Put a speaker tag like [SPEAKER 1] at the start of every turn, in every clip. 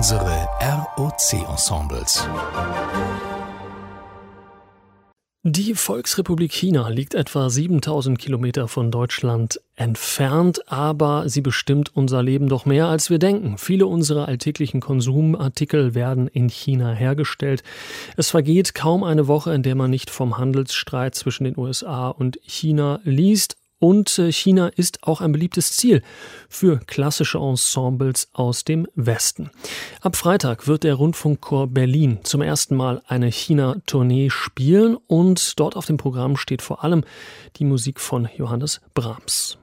[SPEAKER 1] Unsere ROC-Ensembles.
[SPEAKER 2] Die Volksrepublik China liegt etwa 7000 Kilometer von Deutschland entfernt, aber sie bestimmt unser Leben doch mehr, als wir denken. Viele unserer alltäglichen Konsumartikel werden in China hergestellt. Es vergeht kaum eine Woche, in der man nicht vom Handelsstreit zwischen den USA und China liest. Und China ist auch ein beliebtes Ziel für klassische Ensembles aus dem Westen. Ab Freitag wird der Rundfunkchor Berlin zum ersten Mal eine China-Tournee spielen und dort auf dem Programm steht vor allem die Musik von Johannes Brahms.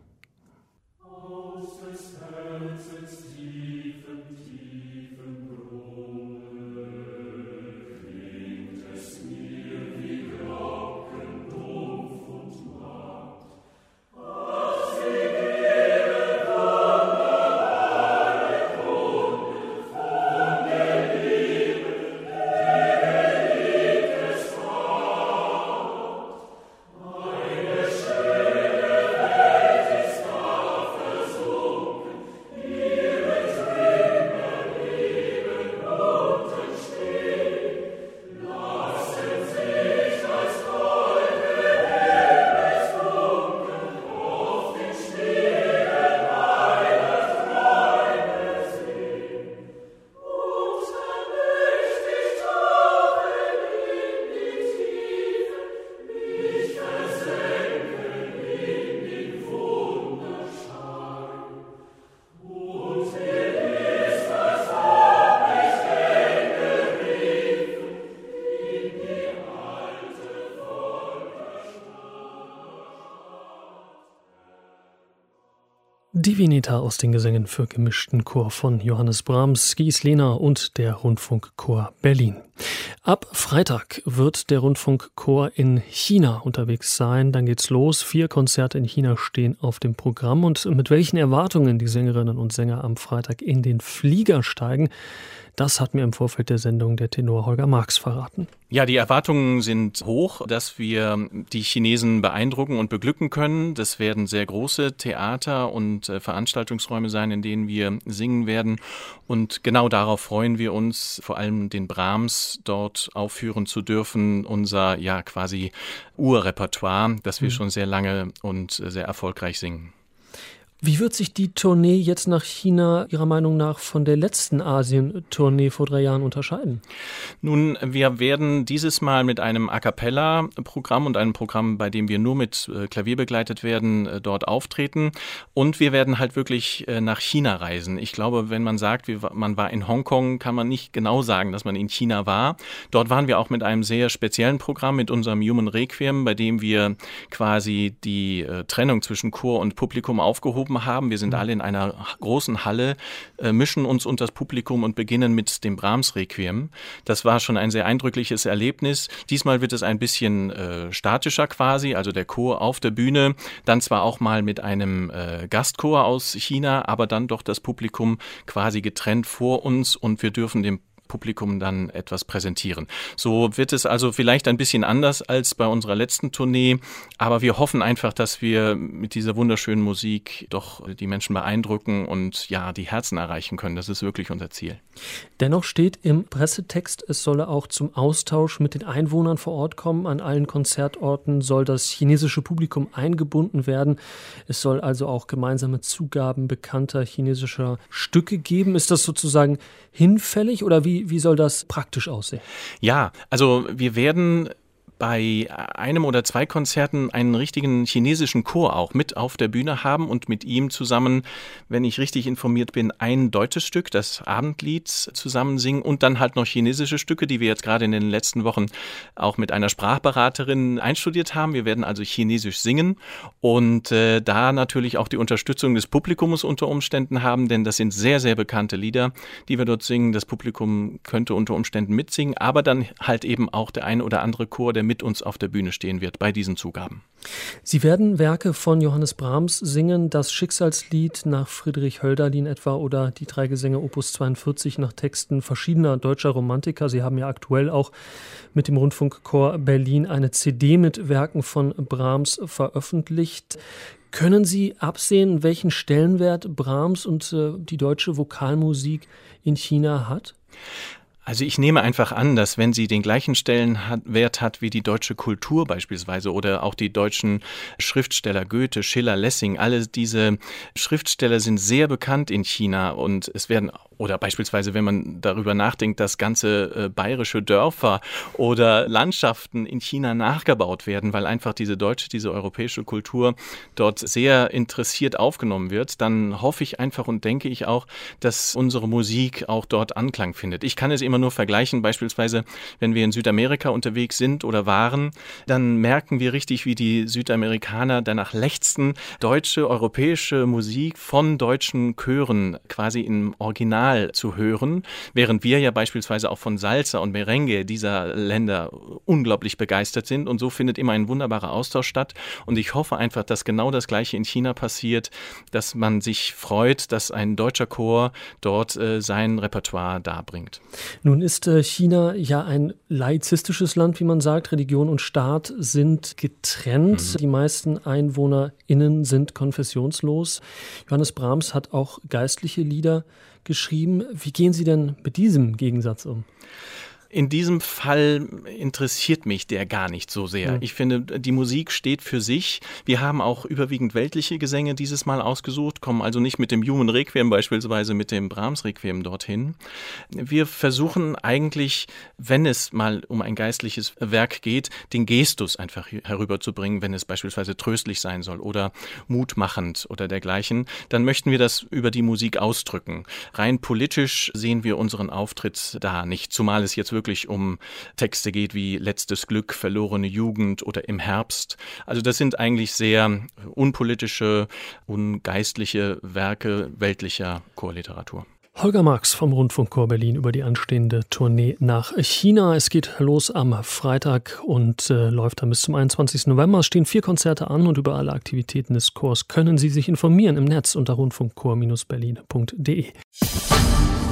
[SPEAKER 2] Divinita aus den Gesängen für gemischten Chor von Johannes Brahms, Gies Lehner und der Rundfunkchor Berlin. Ab Freitag wird der Rundfunkchor in China unterwegs sein. Dann geht's los. 4 Konzerte in China stehen auf dem Programm. Und mit welchen Erwartungen die Sängerinnen und Sänger am Freitag in den Flieger steigen, das hat mir im Vorfeld der Sendung der Tenor Holger Marx verraten.
[SPEAKER 3] Ja, die Erwartungen sind hoch, dass wir die Chinesen beeindrucken und beglücken können. Das werden sehr große Theater und Veranstaltungsräume sein, in denen wir singen werden. Und genau darauf freuen wir uns, vor allem den Brahms dort aufführen zu dürfen. Unser quasi Urrepertoire, das wir schon sehr lange und sehr erfolgreich singen.
[SPEAKER 2] Wie wird sich die Tournee jetzt nach China Ihrer Meinung nach von der letzten Asien-Tournee vor 3 Jahren unterscheiden?
[SPEAKER 3] Nun, wir werden dieses Mal mit einem A-Cappella-Programm und einem Programm, bei dem wir nur mit Klavier begleitet werden, dort auftreten. Und wir werden halt wirklich nach China reisen. Ich glaube, wenn man sagt, man war in Hongkong, kann man nicht genau sagen, dass man in China war. Dort waren wir auch mit einem sehr speziellen Programm, mit unserem Human Requiem, bei dem wir quasi die Trennung zwischen Chor und Publikum aufgehoben haben. Wir sind alle in einer großen Halle, mischen uns unter das Publikum und beginnen mit dem Brahms-Requiem. Das war schon ein sehr eindrückliches Erlebnis. Diesmal wird es ein bisschen statischer quasi, also der Chor auf der Bühne, dann zwar auch mal mit einem Gastchor aus China, aber dann doch das Publikum quasi getrennt vor uns und wir dürfen dem Publikum dann etwas präsentieren. So wird es also vielleicht ein bisschen anders als bei unserer letzten Tournee, aber wir hoffen einfach, dass wir mit dieser wunderschönen Musik doch die Menschen beeindrucken und die Herzen erreichen können. Das ist wirklich unser Ziel.
[SPEAKER 2] Dennoch steht im Pressetext, es solle auch zum Austausch mit den Einwohnern vor Ort kommen. An allen Konzertorten soll das chinesische Publikum eingebunden werden. Es soll also auch gemeinsame Zugaben bekannter chinesischer Stücke geben. Ist das sozusagen hinfällig oder wie soll das praktisch aussehen?
[SPEAKER 3] Ja, also wir werden bei einem oder 2 Konzerten einen richtigen chinesischen Chor auch mit auf der Bühne haben und mit ihm zusammen, wenn ich richtig informiert bin, ein deutsches Stück, das Abendlied, zusammen singen und dann halt noch chinesische Stücke, die wir jetzt gerade in den letzten Wochen auch mit einer Sprachberaterin einstudiert haben. Wir werden also Chinesisch singen und da natürlich auch die Unterstützung des Publikums unter Umständen haben, denn das sind sehr, sehr bekannte Lieder, die wir dort singen. Das Publikum könnte unter Umständen mitsingen, aber dann halt eben auch der ein oder andere Chor, der mit uns auf der Bühne stehen wird bei diesen Zugaben.
[SPEAKER 2] Sie werden Werke von Johannes Brahms singen, das Schicksalslied nach Friedrich Hölderlin etwa oder die 3 Gesänge Opus 42 nach Texten verschiedener deutscher Romantiker. Sie haben ja aktuell auch mit dem Rundfunkchor Berlin eine CD mit Werken von Brahms veröffentlicht. Können Sie absehen, welchen Stellenwert Brahms und die deutsche Vokalmusik in China hat?
[SPEAKER 3] Also ich nehme einfach an, dass wenn sie den gleichen Stellenwert hat wie die deutsche Kultur beispielsweise oder auch die deutschen Schriftsteller Goethe, Schiller, Lessing, alle diese Schriftsteller sind sehr bekannt in China und es werden, oder beispielsweise wenn man darüber nachdenkt, dass ganze bayerische Dörfer oder Landschaften in China nachgebaut werden, weil einfach diese europäische Kultur dort sehr interessiert aufgenommen wird, dann hoffe ich einfach und denke ich auch, dass unsere Musik auch dort Anklang findet. Ich kann es immer nur vergleichen, beispielsweise, wenn wir in Südamerika unterwegs sind oder waren, dann merken wir richtig, wie die Südamerikaner danach lechzen, deutsche, europäische Musik von deutschen Chören quasi im Original zu hören, während wir ja beispielsweise auch von Salsa und Merengue dieser Länder unglaublich begeistert sind und so findet immer ein wunderbarer Austausch statt und ich hoffe einfach, dass genau das Gleiche in China passiert, dass man sich freut, dass ein deutscher Chor dort sein Repertoire darbringt.
[SPEAKER 2] Nun ist China ja ein laizistisches Land, wie man sagt. Religion und Staat sind getrennt. Die meisten EinwohnerInnen sind konfessionslos. Johannes Brahms hat auch geistliche Lieder geschrieben. Wie gehen Sie denn mit diesem Gegensatz um?
[SPEAKER 3] In diesem Fall interessiert mich der gar nicht so sehr. Ja. Ich finde, die Musik steht für sich. Wir haben auch überwiegend weltliche Gesänge dieses Mal ausgesucht, kommen also nicht mit dem Human Requiem beispielsweise mit dem Brahms Requiem dorthin. Wir versuchen eigentlich, wenn es mal um ein geistliches Werk geht, den Gestus einfach herüberzubringen, wenn es beispielsweise tröstlich sein soll oder mutmachend oder dergleichen. Dann möchten wir das über die Musik ausdrücken. Rein politisch sehen wir unseren Auftritt da nicht, zumal es jetzt wirklich um Texte geht wie Letztes Glück, Verlorene Jugend oder Im Herbst. Also das sind eigentlich sehr unpolitische, ungeistliche Werke weltlicher Chorliteratur.
[SPEAKER 2] Holger Marx vom Rundfunkchor Berlin über die anstehende Tournee nach China. Es geht los am Freitag und läuft dann bis zum 21. November. Es stehen 4 Konzerte an und über alle Aktivitäten des Chors können Sie sich informieren im Netz unter rundfunkchor-berlin.de.